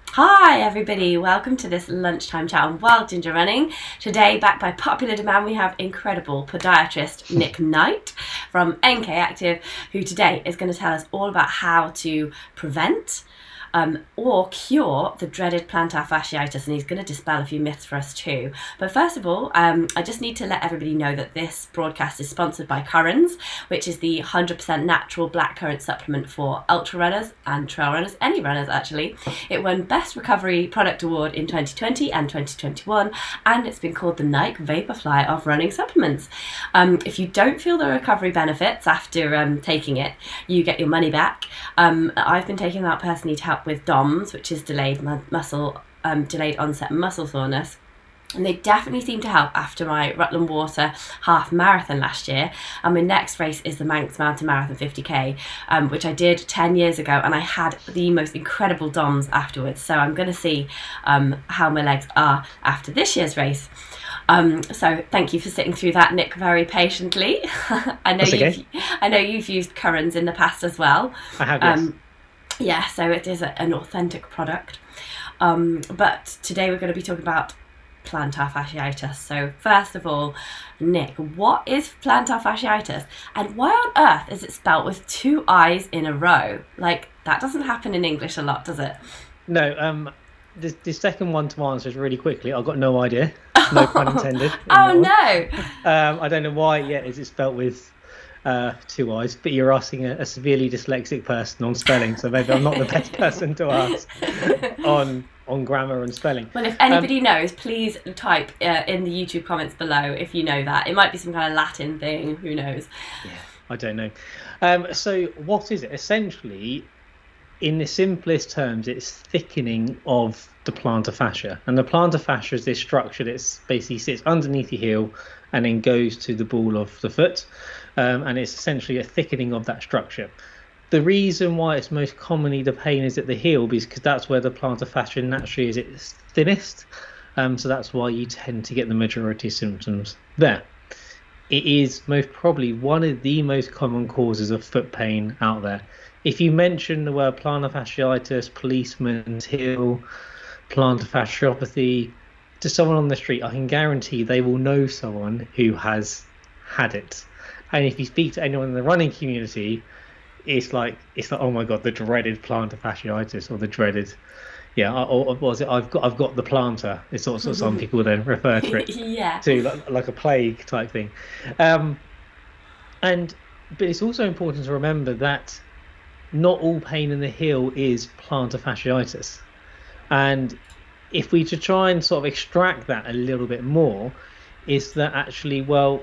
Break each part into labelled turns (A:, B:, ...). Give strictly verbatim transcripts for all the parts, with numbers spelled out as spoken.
A: Hi everybody, welcome to this lunchtime chat on Wild Ginger Running. Today, backed by popular demand, we have incredible podiatrist Nick Knight from N K Active, who today is going to tell us all about how to prevent um, or cure the dreaded plantar fasciitis, and he's going to dispel a few myths for us too. But first of all, um, I just need to let everybody know that this broadcast is sponsored by Currans, which is the one hundred percent natural blackcurrant supplement for ultra runners and trail runners, any runners actually. It won Best Recovery Product Award in twenty twenty and twenty twenty-one, and it's been called the Nike Vaporfly of running supplements. Um, if you don't feel the recovery benefits after um, taking it, you get your money back. Um, I've been taking that personally to help with D O M S, which is delayed mu- muscle, um, delayed onset muscle soreness. And they definitely seem to help after my Rutland Water half marathon last year. And my next race is the Manx Mountain Marathon fifty K, um, which I did ten years ago, and I had the most incredible D O M S afterwards. So I'm going to see um, how my legs are after this year's race. Um, so thank you for sitting through that, Nick, very patiently. I know
B: That's
A: you've
B: okay.
A: I know you've used Currans in the past as well.
B: I have, yes.
A: Um, yeah, so it is a, an authentic product. Um, but today we're going to be talking about plantar fasciitis. So first of all, Nick, what is plantar fasciitis, and why on earth is it spelt with two I's in a row? Like, that doesn't happen in English a lot, does it?
B: No, um, the, the second one to answer is really quickly. I've got no idea. No pun intended. in
A: Oh
B: that
A: no!
B: one. Um, I don't know why yet is it spelt with uh, two I's, but you're asking a, a severely dyslexic person on spelling, so maybe I'm not the best person to ask on on grammar and spelling.
A: Well, if anybody um, knows, please type uh, in the YouTube comments below if you know that. It might be some kind of Latin thing, who knows?
B: Yeah, I don't know. Um, so what is it? Essentially, in the simplest terms, it's thickening of the plantar fascia. And the plantar fascia is this structure that basically sits underneath your heel and then goes to the ball of the foot. Um, and it's essentially a thickening of that structure. The reason why it's most commonly the pain is at the heel is because that's where the plantar fascia naturally is its thinnest. Um, so that's why you tend to get the majority of symptoms there. It is most probably one of the most common causes of foot pain out there. If you mention the word plantar fasciitis, policeman's heel, plantar fasciopathy to someone on the street, I can guarantee they will know someone who has had it. And if you speak to anyone in the running community, it's like it's like oh my god, the dreaded plantar fasciitis, or the dreaded, yeah, or, or was it? I've got I've got the plantar. It's also some people then refer to it
A: yeah.
B: to like, like a plague type thing. Um, and but it's also important to remember that not all pain in the heel is plantar fasciitis. And if we to try and sort of extract that a little bit more, is that actually, well,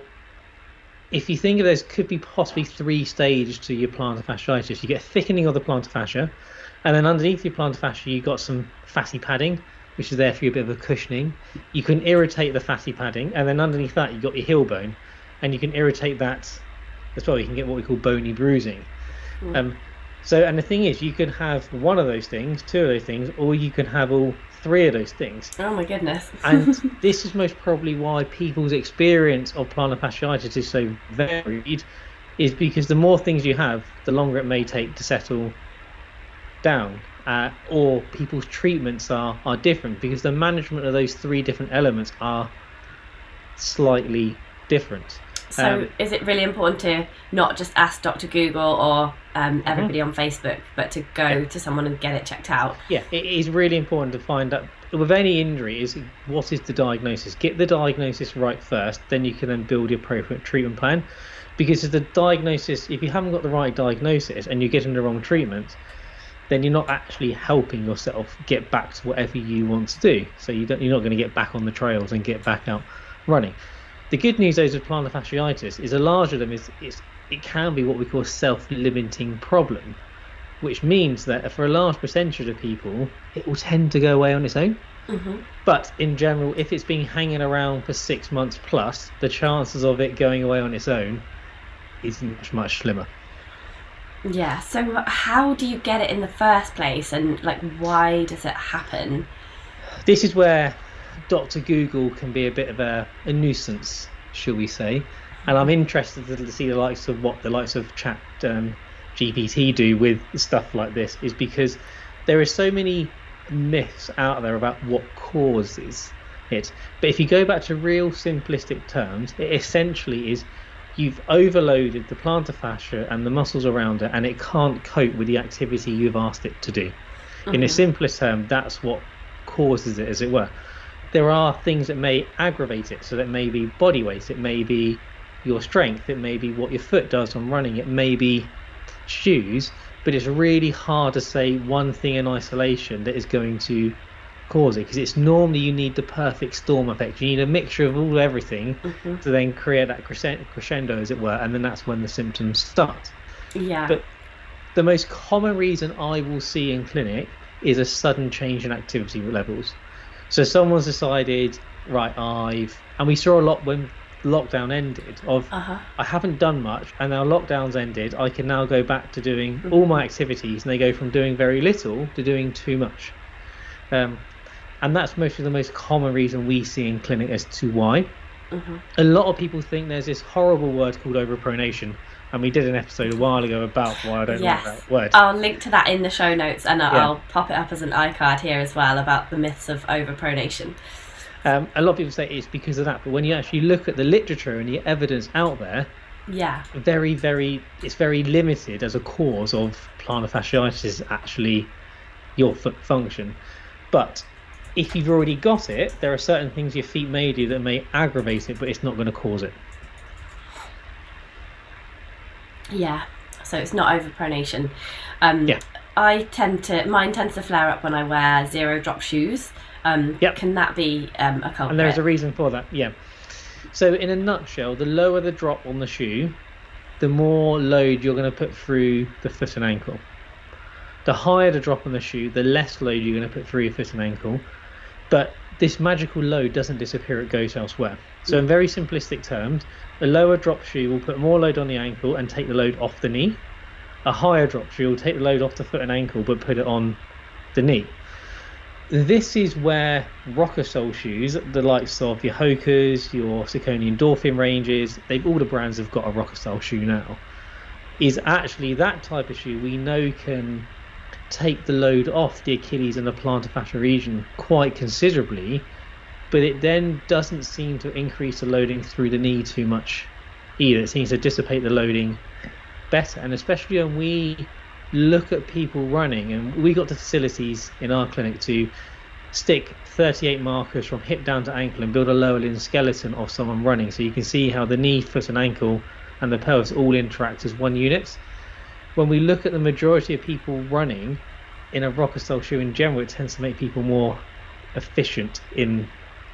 B: if you think of those, could be possibly three stages to your plantar fasciitis. You get thickening of the plantar fascia, and then underneath your plantar fascia, you've got some fatty padding, which is there for you, a bit of a cushioning. You can irritate the fatty padding, and then underneath that, you've got your heel bone, and you can irritate that as well. You can get what we call bony bruising. Mm. Um, so, and the thing is, you can have one of those things, two of those things, or you can have all three of those things.
A: Oh my goodness.
B: And this is most probably why people's experience of plantar fasciitis is so varied, is because the more things you have, the longer it may take to settle down. Uh, or people's treatments are, are different because the management of those three different elements are slightly different.
A: So
B: um,
A: is it really important to not just ask Doctor Google or um, everybody mm-hmm. on Facebook, but to go yeah. to someone and get it checked out?
B: Yeah, it is really important to find out with any injury is what is the diagnosis. Get the diagnosis right first, then you can then build your appropriate treatment plan. Because if the diagnosis, if you haven't got the right diagnosis and you're getting the wrong treatment, then you're not actually helping yourself get back to whatever you want to do. So you don't, you're not going to get back on the trails and get back out running. The good news is with plantar fasciitis is a large of them is it's, it can be what we call a self-limiting problem, which means that for a large percentage of people, it will tend to go away on its own. Mm-hmm. But in general, if it's been hanging around for six months plus, the chances of it going away on its own is much, much slimmer.
A: Yeah, so how do you get it in the first place, and like why does it happen?
B: This is where Doctor Google can be a bit of a, a nuisance, shall we say. And I'm interested to see the likes of what the likes of Chat um, G P T do with stuff like this, is because there are so many myths out there about what causes it. But if you go back to real simplistic terms, it essentially is you've overloaded the plantar fascia and the muscles around it, and it can't cope with the activity you've asked it to do. Mm-hmm. In a simplest term, that's what causes it, as it were. There are things that may aggravate it, so that may be body weight, it may be your strength, it may be what your foot does on running, it may be shoes, but it's really hard to say one thing in isolation that is going to cause it, because it's normally you need the perfect storm effect. You need a mixture of all everything mm-hmm. to then create that crescendo, as it were, and then that's when the symptoms start.
A: Yeah.
B: But the most common reason I will see in clinic is a sudden change in activity levels. So someone's decided, right, I've and we saw a lot when lockdown ended of uh-huh. I haven't done much, and now lockdown's ended, I can now go back to doing mm-hmm. all my activities, and they go from doing very little to doing too much. Um, and that's mostly the most common reason we see in clinic as to why. Mm-hmm. A lot of people think there's this horrible word called overpronation, and we did an episode a while ago about why I don't
A: yes.
B: like that word.
A: I'll link to that in the show notes, and I'll yeah. pop it up as an iCard here as well about the myths of overpronation.
B: Um, a lot of people say it's because of that, but when you actually look at the literature and the evidence out there,
A: yeah,
B: very, very, it's very limited as a cause of plantar fasciitis, actually your foot function. But if you've already got it, there are certain things your feet may do that may aggravate it, but it's not going to cause it.
A: Yeah, so it's not overpronation. Um,
B: yeah.
A: I tend to, mine tends to flare up when I wear zero drop shoes. Um,
B: yep.
A: Can that be um, a culprit?
B: And there's a reason for that, yeah. So in a nutshell, the lower the drop on the shoe, the more load you're going to put through the foot and ankle. The higher the drop on the shoe, the less load you're going to put through your foot and ankle. But this magical load doesn't disappear, it goes elsewhere. So in very simplistic terms, a lower drop shoe will put more load on the ankle and take the load off the knee. A higher drop shoe will take the load off the foot and ankle but put it on the knee. This is where rocker sole shoes, the likes of your Hokas, your Saucony Endorphin ranges, they've all the brands have got a rocker sole shoe now, is actually that type of shoe we know can take the load off the Achilles and the plantar fascia region quite considerably, but it then doesn't seem to increase the loading through the knee too much either. It seems to dissipate the loading better, and especially when we look at people running, and we got the facilities in our clinic to stick thirty-eight markers from hip down to ankle and build a lower limb skeleton of someone running, so you can see how the knee, foot and ankle and the pelvis all interact as one unit. When we look at the majority of people running in a rocker style shoe in general, it tends to make people more efficient in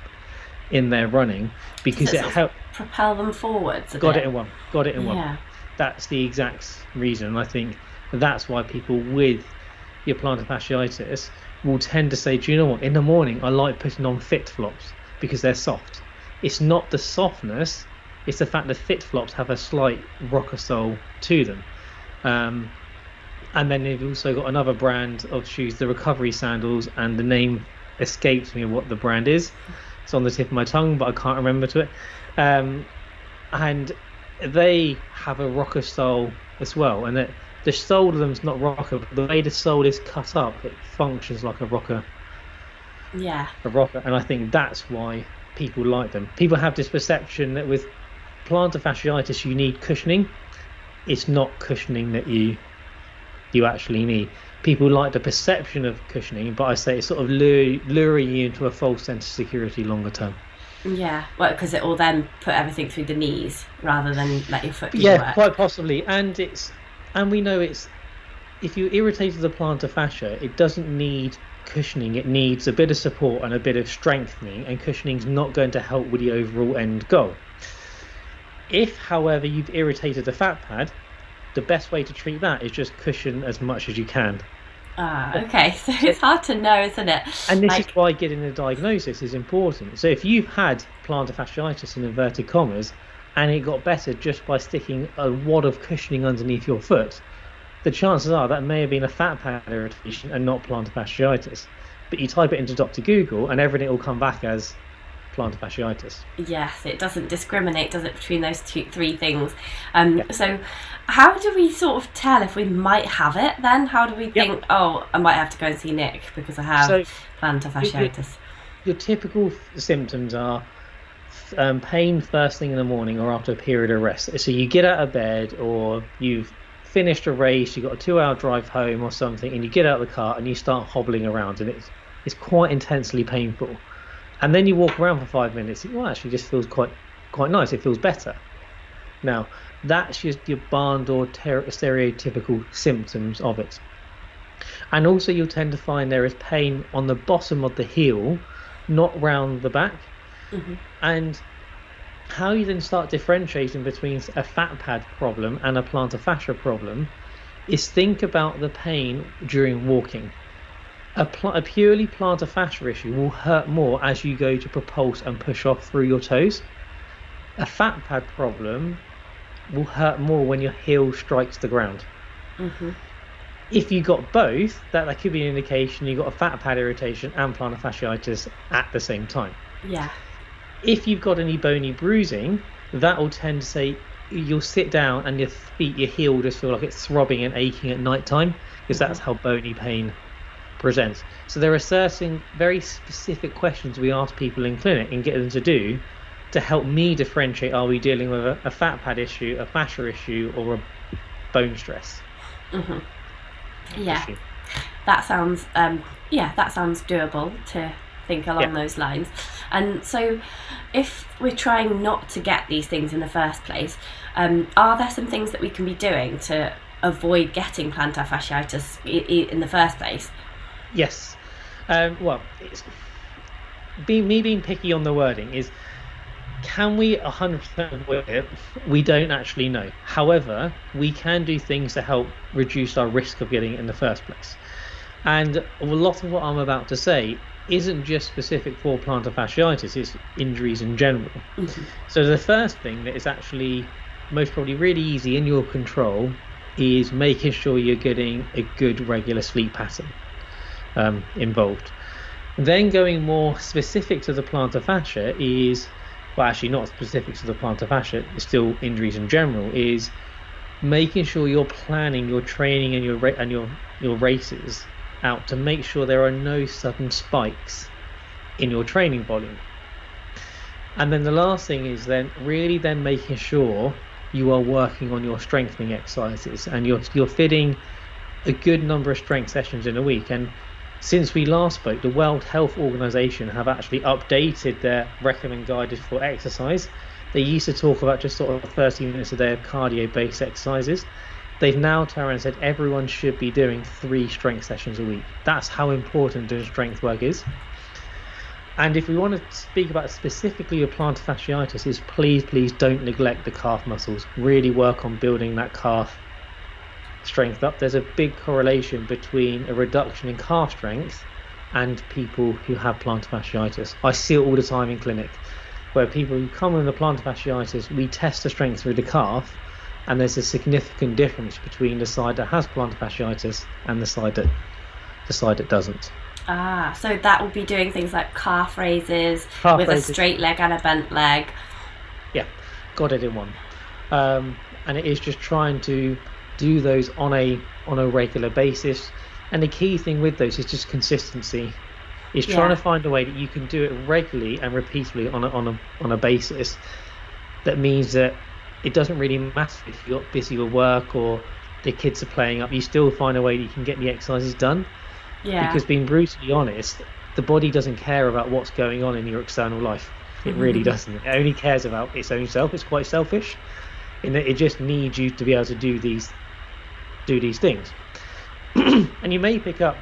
B: in their running because it helps
A: propel them forwards.
B: Got
A: bit.
B: it in one. Got it in
A: yeah.
B: one. That's the exact reason. And I think that's why people with your plantar fasciitis will tend to say, do you know what, in the morning I like putting on fit flops because they're soft. It's not the softness, it's the fact that fit flops have a slight rocker sole to them. Um, and then they've also got another brand of shoes, the Recovery Sandals, and the name escapes me what the brand is. It's on the tip of my tongue, but I can't remember to it. Um, and they have a rocker sole as well, and that the sole of them is not rocker, but the way the sole is cut up, it functions like a rocker.
A: Yeah.
B: A rocker, and I think that's why people like them. People have this perception that with plantar fasciitis you need cushioning. It's not cushioning that you you actually need. People like the perception of cushioning, but I say it's sort of lure, luring you into a false sense of security longer term.
A: Yeah, well, because it will then put everything through the knees rather than let your foot do
B: yeah,
A: work.
B: Quite possibly. And it's and we know it's if you irritated the plantar fascia, it doesn't need cushioning. It needs a bit of support and a bit of strengthening, and cushioning's not going to help with the overall end goal. If, however, you've irritated the fat pad, the best way to treat that is just cushion as much as you can.
A: Ah, okay. So it's hard to know, isn't it?
B: And this
A: like...
B: is why getting a diagnosis is important. So if you've had plantar fasciitis in inverted commas, and it got better just by sticking a wad of cushioning underneath your foot, the chances are that may have been a fat pad irritation and not plantar fasciitis. But you type it into Doctor Google and everything will come back as plantar fasciitis.
A: Yes, it doesn't discriminate, does it, between those two, three things? Um,
B: Yeah.
A: So, how do we sort of tell if we might have it? Then, how do we
B: Yeah.
A: think? Oh, I might have to go and see Nick because I have
B: So
A: plantar
B: your, your,
A: fasciitis.
B: your typical symptoms are um, pain first thing in the morning or after a period of rest. So you get out of bed, or you've finished a race, you've got a two-hour drive home or something, and you get out of the car and you start hobbling around, and it's it's quite intensely painful. And then you walk around for five minutes. Well, actually, just feels quite quite nice. It feels better. Now, that's just your barn door ter- stereotypical symptoms of it. And also, you'll tend to find there is pain on the bottom of the heel, not round the back.
A: Mm-hmm.
B: And how you then start differentiating between a fat pad problem and a plantar fascia problem is think about the pain during walking. A, pl- a purely plantar fascia issue will hurt more as you go to propulse and push off through your toes. A fat pad problem will hurt more when your heel strikes the ground.
A: Mm-hmm.
B: If you got both, that, that could be an indication you got a fat pad irritation and plantar fasciitis at the same time.
A: Yeah.
B: If you've got any bony bruising, that will tend to say you'll sit down and your feet, your heel will just feel like it's throbbing and aching at night time, because that's how bony pain presents. So there are certain very specific questions we ask people in clinic and get them to do to help me differentiate, are we dealing with a, a fat pad issue, a fascia issue, or a bone stress
A: Mm-hmm. Yeah.
B: issue.
A: That sounds um yeah, that sounds doable to think along
B: Yeah.
A: those lines. And so if we're trying not to get these things in the first place, um, are there some things that we can be doing to avoid getting plantar fasciitis i- i- in the first place?
B: Yes. Um, well, it's, be, me being picky on the wording is, can we one hundred percent avoid it? We don't actually know. However, we can do things to help reduce our risk of getting it in the first place. And a lot of what I'm about to say isn't just specific for plantar fasciitis, it's injuries in general.
A: Mm-hmm.
B: So the first thing that is actually most probably really easy in your control is making sure you're getting a good regular sleep pattern um, involved. Then going more specific to the plantar fascia is, well, actually not specific to the plantar fascia, it's still injuries in general, is making sure you're planning your training and your ra- and your your races out to make sure there are no sudden spikes in your training volume. And then the last thing is then really then making sure you are working on your strengthening exercises and you're you're fitting a good number of strength sessions in a week. And since we last spoke, the World Health Organization have actually updated their recommended guidance for exercise. They used to talk about just sort of thirty minutes a day of cardio-based exercises. They've now turned around and said everyone should be doing three strength sessions a week. That's how important doing strength work is. And if we want to speak about specifically your plantar fasciitis, is please, please don't neglect the calf muscles. Really work on building that calf strength up. There's a big correlation between a reduction in calf strength and people who have plantar fasciitis. I see it all the time in clinic, where people who come with the plantar fasciitis, we test the strength through the calf, and there's a significant difference between the side that has plantar fasciitis and the side that the side that doesn't.
A: Ah, so that would be doing things like calf raises
B: Calf
A: with
B: raises.
A: a straight leg and a bent leg.
B: Yeah, got it in one. Um, and it is just trying to do those on a on a regular basis. And the key thing with those is just consistency. Is trying
A: Yeah.
B: to find a way that you can do it regularly and repeatedly on a on a on a basis. That means that it doesn't really matter if you're busy with work or the kids are playing up. You still find a way that you can get the exercises done.
A: Yeah.
B: Because being brutally honest, the body doesn't care about what's going on in your external life. It really doesn't. It only cares about its own self. It's quite selfish in that it just needs you to be able to do these do these things. And you may pick up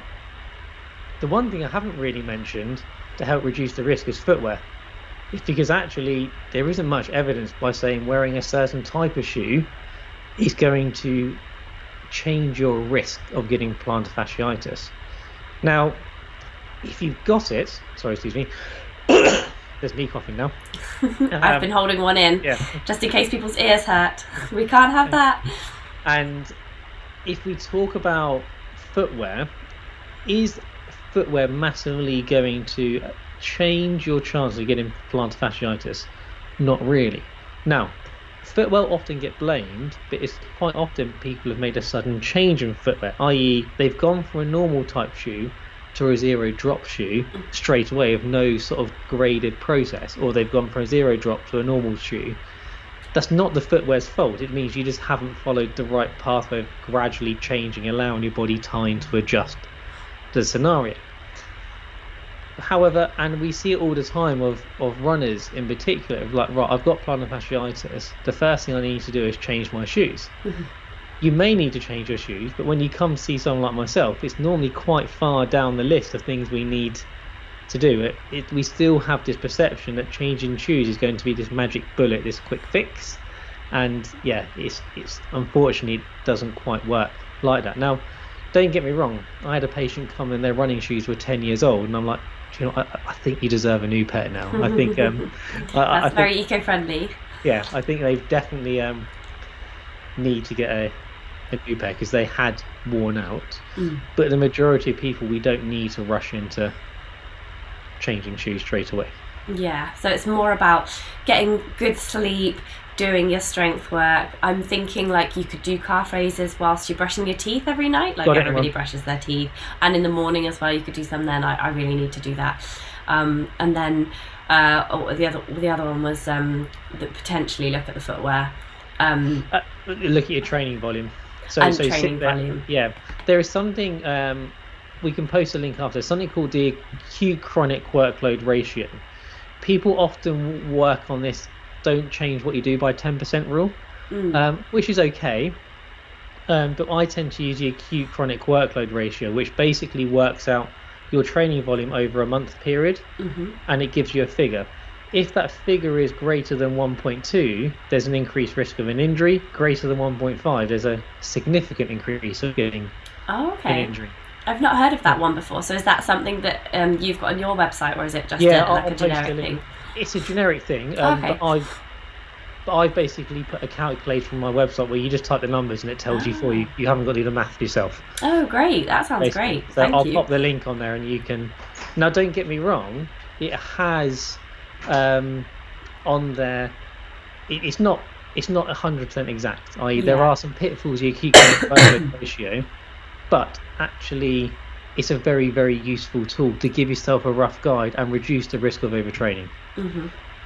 B: the one thing I haven't really mentioned to help reduce the risk is footwear. It's because actually there isn't much evidence by saying wearing a certain type of shoe is going to change your risk of getting plantar fasciitis. Now, if you've got it, sorry, excuse me, there's me coughing now.
A: I've
B: Um,
A: been holding one in
B: Yeah.
A: just in case people's ears hurt. We can't have that.
B: And if we talk about footwear, is footwear massively going to change your chances of getting plantar fasciitis? Not really. Now, footwear often get blamed, but it's quite often people have made a sudden change in footwear, that is they've gone from a normal type shoe to a zero drop shoe straight away with no sort of graded process, or they've gone from a zero drop to a normal shoe. That's not the footwear's fault. It means you just haven't followed the right pathway of gradually changing, allowing your body time to adjust to the scenario. However, and we see it all the time of, of runners in particular, like, right, I've got plantar fasciitis, the first thing I need to do is change my shoes. Mm-hmm. You may need to change your shoes, but when you come see someone like myself, it's normally quite far down the list of things we need to do. It, it we still have this perception that changing shoes is going to be this magic bullet, this quick fix, and yeah, it's it's unfortunately it doesn't quite work like that. Now, don't get me wrong, I had a patient come in, their running shoes were ten years old, and I'm like, do you know, I, I think you deserve a new pair now. I think um,
A: that's
B: I, I
A: very
B: think,
A: eco-friendly.
B: Yeah, I think they definitely um, need to get a, a new pair because they had worn out. Mm. But the majority of people, we don't need to rush into changing shoes straight away.
A: Yeah, so it's more about getting good sleep, doing your strength work. I'm thinking like you could do calf raises whilst you're brushing your teeth every night. Like everybody anyone. brushes their teeth, and in the morning as well. You could do some then. I, I really need to do that. Um, and then uh, oh, the other the other one was um, that potentially look at the footwear. Um,
B: uh, look at your training volume. So,
A: and
B: so
A: training
B: there,
A: volume.
B: Yeah, there is something. Um, we can post a link after. There's something called the acute chronic workload ratio. People often work on this don't change what you do by ten percent rule, mm. um, which is okay. Um, but I tend to use the acute chronic workload ratio, which basically works out your training volume over a month period, mm-hmm. and it gives you a figure. If that figure is greater than one point two, there's an increased risk of an injury. Greater than one point five, there's a significant increase of getting
A: oh, okay.
B: an injury.
A: I've not heard of that one before. So is that something that um, you've got on your website, or is it just
B: yeah,
A: a, like
B: I'll
A: a generic thing?
B: It's a generic thing, um,
A: okay.
B: but I've but I've basically put a calculator on my website where you just type the numbers and it tells oh. you for you. You haven't got to do the math yourself.
A: Oh, great! That sounds basically. great.
B: So
A: Thank
B: I'll
A: you.
B: pop the link on there and you can. Now, don't get me wrong. It has um, on there. It, it's not. It's not a hundred percent exact. that is, yeah. there are some pitfalls you keep in ratio, but actually. It's a very, very useful tool to give yourself a rough guide and reduce the risk of overtraining.
A: Mm-hmm.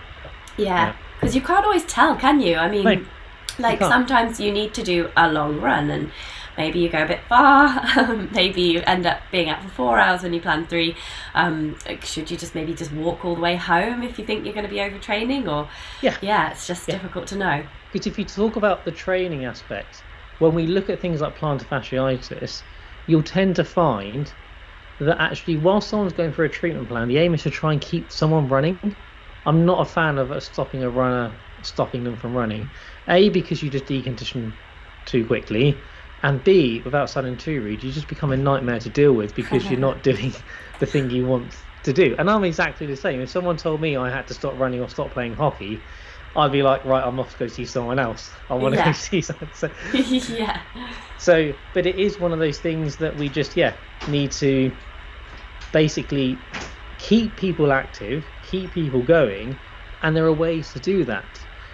A: Yeah, because yeah. you can't always tell, can you? I mean, no, like you sometimes you need to do a long run and maybe you go a bit far, maybe you end up being out for four hours when you plan three. Um, should you just maybe just walk all the way home if you think you're going to be overtraining? Or yeah, yeah it's just yeah. difficult to know.
B: Because if you talk about the training aspect, when we look at things like plantar fasciitis, you'll tend to find that actually while someone's going for a treatment plan, the aim is to try and keep someone running. I'm not a fan of stopping a runner, stopping them from running. A, because you just decondition too quickly, and B, without sounding too rude, you just become a nightmare to deal with because you're not doing the thing you want to do. And I'm exactly the same. If someone told me I had to stop running or stop playing hockey, I'd be like, right, I'm off to go see someone else. I want to yeah. go see someone. So,
A: yeah.
B: So, but it is one of those things that we just, yeah, need to basically keep people active, keep people going, and there are ways to do that.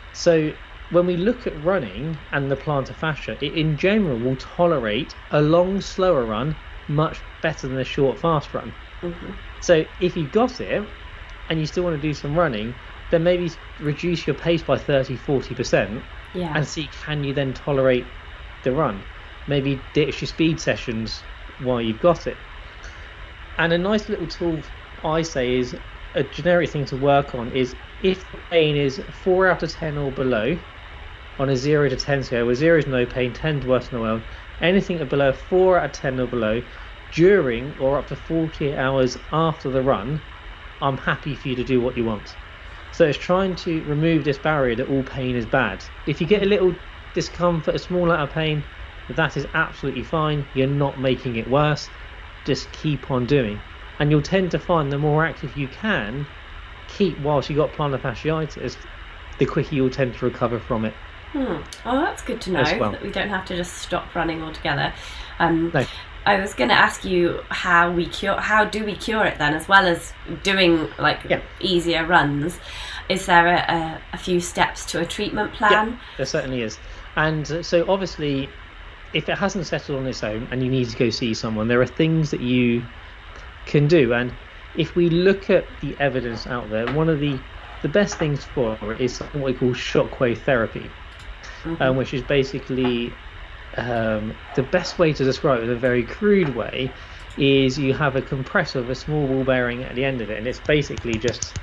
B: So when we look at running and the plantar fascia, it in general will tolerate a long, slower run much better than a short, fast run. Mm-hmm. So if you've got it and you still want to do some running, then maybe reduce your pace by thirty, forty percent
A: yeah.
B: and see can you then tolerate the run. Maybe ditch your speed sessions while you've got it. And a nice little tool I say is a generic thing to work on is if the pain is four out of ten or below on a zero to ten scale, where zero is no pain, ten is worse than well, anything below four out of ten or below during or up to forty-eight hours after the run, I'm happy for you to do what you want. So it's trying to remove this barrier that all pain is bad. If you get a little discomfort, a small amount of pain, that is absolutely fine. You're not making it worse. Just keep on doing. And you'll tend to find the more active you can keep whilst you've got plantar fasciitis, the quicker you'll tend to recover from it.
A: Hmm. Oh, that's good to know, well. that we don't have to just stop running altogether. Um,
B: no.
A: I was going to ask you how we cure, how do we cure it then, as well as doing like
B: yeah.
A: easier runs? Is there a, a, a few steps to a treatment plan?
B: Yeah, there certainly is. And uh, so obviously, if it hasn't settled on its own and you need to go see someone, there are things that you can do. And if we look at the evidence out there, one of the the best things for it is something we call shockwave therapy, mm-hmm. um, which is basically um, the best way to describe it in a very crude way is you have a compressor with a small ball bearing at the end of it, and it's basically just...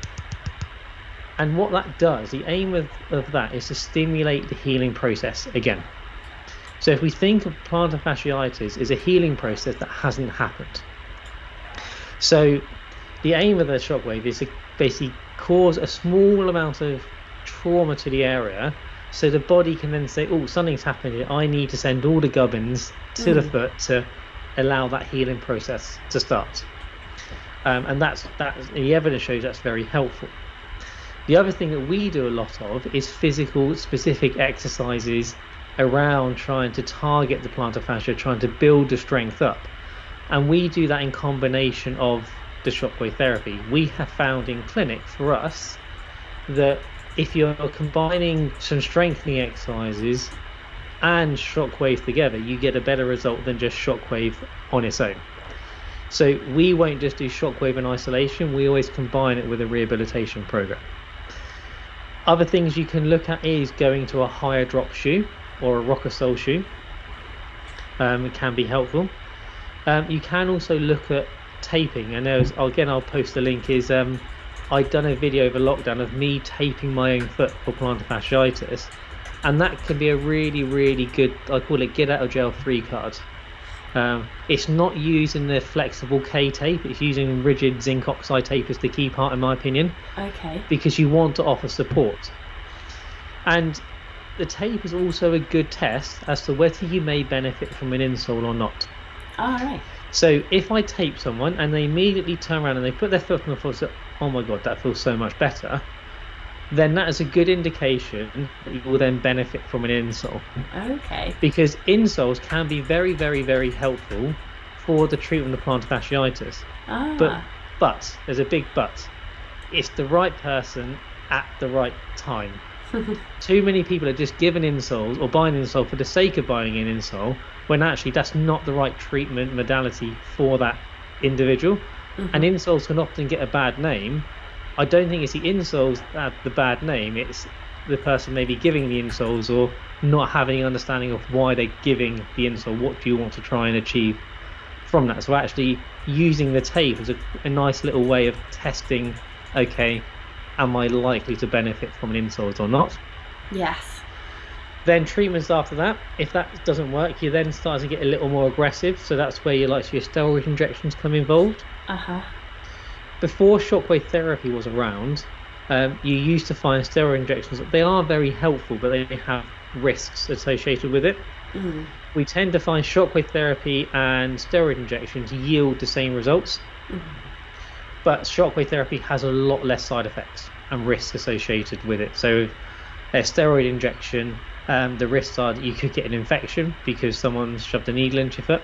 B: And what that does, the aim of, of that is to stimulate the healing process again. So if we think of plantar fasciitis as a healing process that hasn't happened. So the aim of the shockwave is to basically cause a small amount of trauma to the area so the body can then say, oh, something's happened here. I need to send all the gubbins to mm. the foot to allow that healing process to start. Um, and that's that. The evidence shows that's very helpful. The other thing that we do a lot of is physical specific exercises around trying to target the plantar fascia, trying to build the strength up. And we do that in combination of the shockwave therapy. We have found in clinic for us that if you're combining some strengthening exercises and shockwave together, you get a better result than just shockwave on its own. So we won't just do shockwave in isolation, we always combine it with a rehabilitation program. Other things you can look at is going to a higher drop shoe or a rocker sole shoe. Um, it can be helpful. Um, you can also look at taping, and there's, again I'll post the link, is um, I'd done a video over lockdown of me taping my own foot for plantar fasciitis, and that can be a really really good, I call it get out of jail free card. Um, it's not using the flexible K tape, it's using rigid zinc oxide tape as the key part in my opinion.
A: Okay.
B: Because you want to offer support. And the tape is also a good test as to whether you may benefit from an insole or not.
A: All right.
B: So if I tape someone and they immediately turn around and they put their foot on the floor and say, oh my god, that feels so much better, then that is a good indication that you will then benefit from an insole.
A: Okay.
B: Because insoles can be very, very, very helpful for the treatment of plantar fasciitis.
A: Ah.
B: But, but, there's a big but. It's the right person at the right time. Too many people are just given insoles or buying an insole for the sake of buying an insole, when actually that's not the right treatment modality for that individual. Mm-hmm. And insoles can often get a bad name. I don't think it's the insoles that have the bad name, it's the person maybe giving the insoles or not having an understanding of why they're giving the insole. What do you want to try and achieve from that? So actually using the tape as a, a nice little way of testing, okay, am I likely to benefit from an insole or not?
A: Yes.
B: Then treatments after that, if that doesn't work, you then start to get a little more aggressive. So that's where your like your steroid injections come involved.
A: Uh-huh.
B: Before shockwave therapy was around, um, you used to find steroid injections. They are very helpful, but they have risks associated with it. Mm. We tend to find shockwave therapy and steroid injections yield the same results. Mm. But shockwave therapy has a lot less side effects and risks associated with it. So a steroid injection, um, the risks are that you could get an infection because someone's shoved a needle into your foot.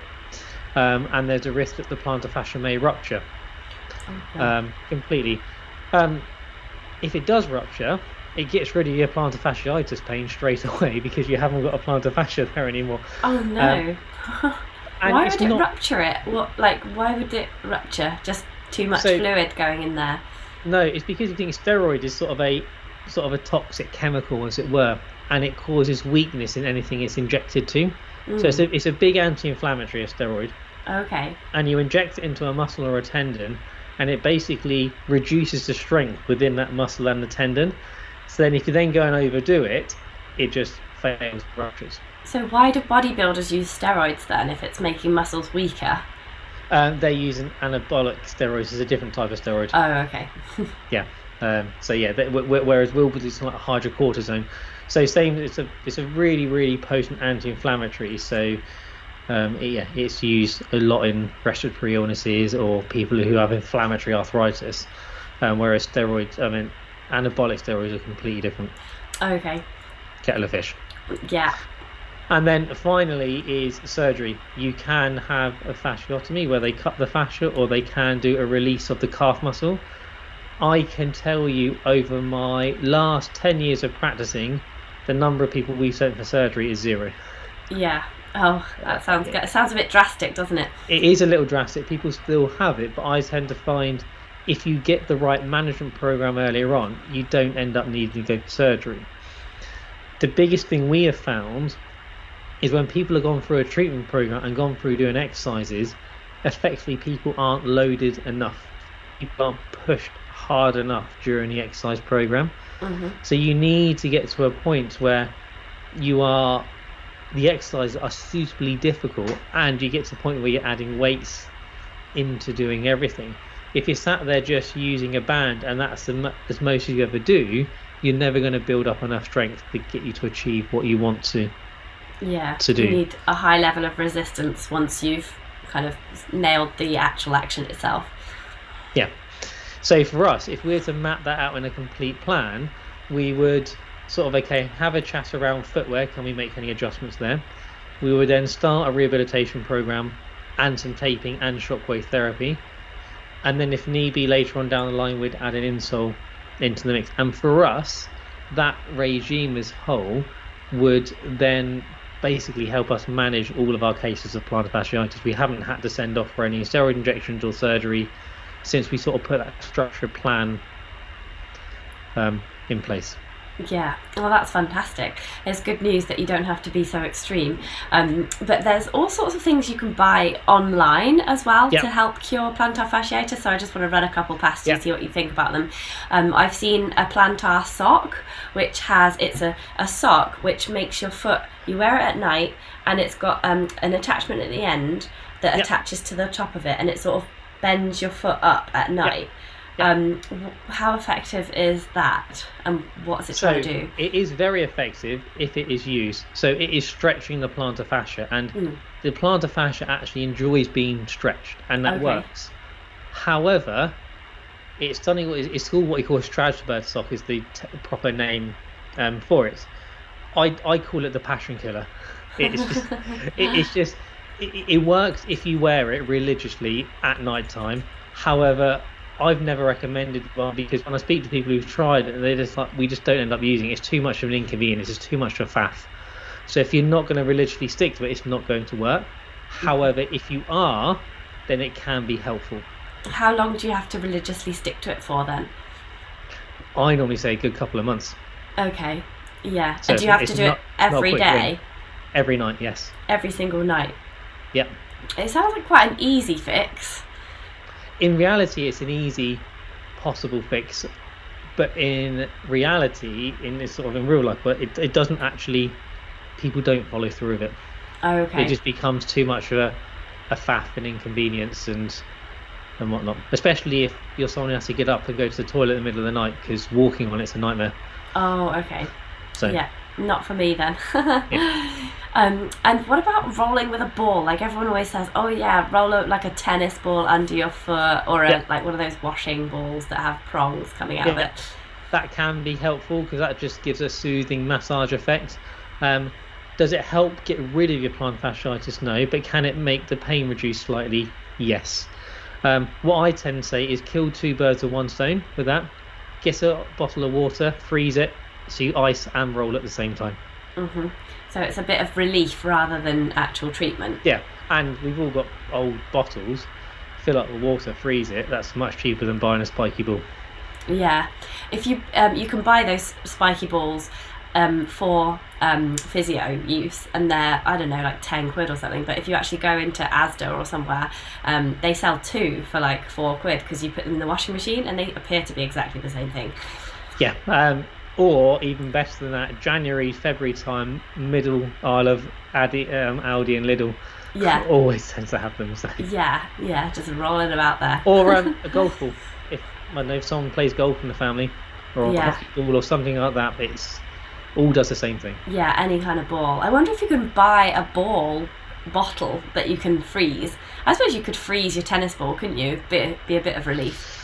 B: Um, and there's a risk that the plantar fascia may rupture. Okay. Um, completely. Um, if it does rupture, it gets rid of your plantar fasciitis pain straight away because you haven't got a plantar fascia there anymore.
A: Oh no! Um, why would it not... rupture it? What, like, why would it rupture? Just too much so, fluid going in there?
B: No, it's because you think steroid is sort of a sort of a toxic chemical, as it were, and it causes weakness in anything it's injected to. Mm. So it's a, it's a big anti-inflammatory, a steroid.
A: Okay.
B: And you inject it into a muscle or a tendon, and it basically reduces the strength within that muscle and the tendon. So then if you then go and overdo it, it just fails, ruptures.
A: So why do bodybuilders use steroids then if it's making muscles weaker?
B: Um, they're using anabolic steroids as a different type of steroid.
A: Oh, okay.
B: yeah. Um, so yeah, they, whereas we'll do something like hydrocortisone. So same, it's a it's a really really potent anti-inflammatory. So um, it, yeah, it's used a lot in respiratory illnesses or people who have inflammatory arthritis. Um, whereas steroids, I mean, anabolic steroids are completely different.
A: Okay.
B: Kettle of fish.
A: Yeah.
B: And then finally is surgery. You can have a fasciotomy where they cut the fascia, or they can do a release of the calf muscle. I can tell you over my last ten years of practicing, the number of people we've sent for surgery is zero.
A: Yeah. Oh, that sounds good. It sounds a bit drastic, doesn't it?
B: It is a little drastic. People still have it, but I tend to find if you get the right management program earlier on, you don't end up needing to go for surgery. The biggest thing we have found is when people have gone through a treatment program and gone through doing exercises, effectively people aren't loaded enough. People aren't pushed hard enough during the exercise program. Mm-hmm. So you need to get to a point where you are, the exercises are suitably difficult, and you get to the point where you're adding weights into doing everything. If you're sat there just using a band and that's the, as most you ever do, you're never going to build up enough strength to get you to achieve what you want to.
A: Yeah,
B: to do.
A: You need a high level of resistance once you've kind of nailed the actual action itself.
B: Yeah. So for us, if we were to map that out in a complete plan, we would sort of, okay, have a chat around footwear. Can we make any adjustments there? We would then start a rehabilitation program and some taping and shockwave therapy. And then if need be later on down the line, we'd add an insole into the mix. And for us, that regime as whole would then basically help us manage all of our cases of plantar fasciitis. We haven't had to send off for any steroid injections or surgery since we sort of put that structured plan um, in place.
A: Yeah, well, that's fantastic. It's good news that you don't have to be so extreme. Um, but there's all sorts of things you can buy online as well yep. to help cure plantar fasciitis. So I just want to run a couple past you, yep. see what you think about them. Um, I've seen a plantar sock, which has, it's a, a sock which makes your foot, you wear it at night, and it's got um, an attachment at the end that yep. attaches to the top of it, and it sort of bends your foot up at night. Yep. Yeah. Um, how effective is that, and what's it
B: so
A: trying to do?
B: It is very effective if it is used. So it is stretching the plantar fascia, and mm. the plantar fascia actually enjoys being stretched, and that okay. works. However, it's something. It's called what you call a Strasbourg sock, is the t- proper name um, for it. I I call it the passion killer. It's just, it, it's just it, it works if you wear it religiously at night time. However, I've never recommended one, because when I speak to people who've tried it, they just like, we just don't end up using it. It's too much of an inconvenience. It's too much of a faff. So if you're not going to religiously stick to it, it's not going to work. However, if you are, then it can be helpful.
A: How long do you have to religiously stick to it for then?
B: I normally say a good couple of months.
A: Okay, yeah.
B: So
A: and do you have to do
B: not,
A: it every day?
B: Win. Every night, yes.
A: Every single night?
B: Yep.
A: It sounds like quite an easy fix.
B: In reality, it's an easy possible fix, but in reality, in this sort of in real life, but it, it doesn't actually, people don't follow through with it.
A: Oh, okay.
B: It just becomes too much of a, a faff and inconvenience and and whatnot, especially if you're someone who has to get up and go to the toilet in the middle of the night, because walking on it's a nightmare.
A: Oh, okay.
B: So
A: yeah, not for me then.
B: yeah.
A: Um, and what about rolling with a ball? Like everyone always says, oh yeah, roll it like a tennis ball under your foot, or a, yeah. like one of those washing balls that have prongs coming out yeah. of it.
B: That can be helpful, because that just gives a soothing massage effect. Um, does it help get rid of your plantar fasciitis? No, but can it make the pain reduce slightly? Yes. Um, what I tend to say is kill two birds with one stone with that. Get a bottle of water, freeze it, so you ice and roll at the same time.
A: Mm-hmm. So it's a bit of relief rather than actual treatment.
B: Yeah, and we've all got old bottles. Fill up the water, freeze it. That's much cheaper than buying a spiky ball.
A: Yeah, if you um, you can buy those spiky balls um, for um, physio use, and they're, I don't know, like ten quid or something. But if you actually go into Asda or somewhere, um, they sell two for like four quid, because you put them in the washing machine and they appear to be exactly the same thing.
B: Yeah. Um, Or even better than that, January, February time, middle aisle of Aldi, um, Aldi and Lidl.
A: Yeah.
B: Always tends to have them. So.
A: Yeah, yeah, just rolling about there.
B: Or um, a golf ball. If I don't know if someone plays golf in the family, or
A: yeah.
B: a hockey ball or something like that, it's all does the same thing.
A: Yeah, any kind of ball. I wonder if you can buy a ball bottle that you can freeze. I suppose you could freeze your tennis ball, couldn't you? Be, be a bit of relief.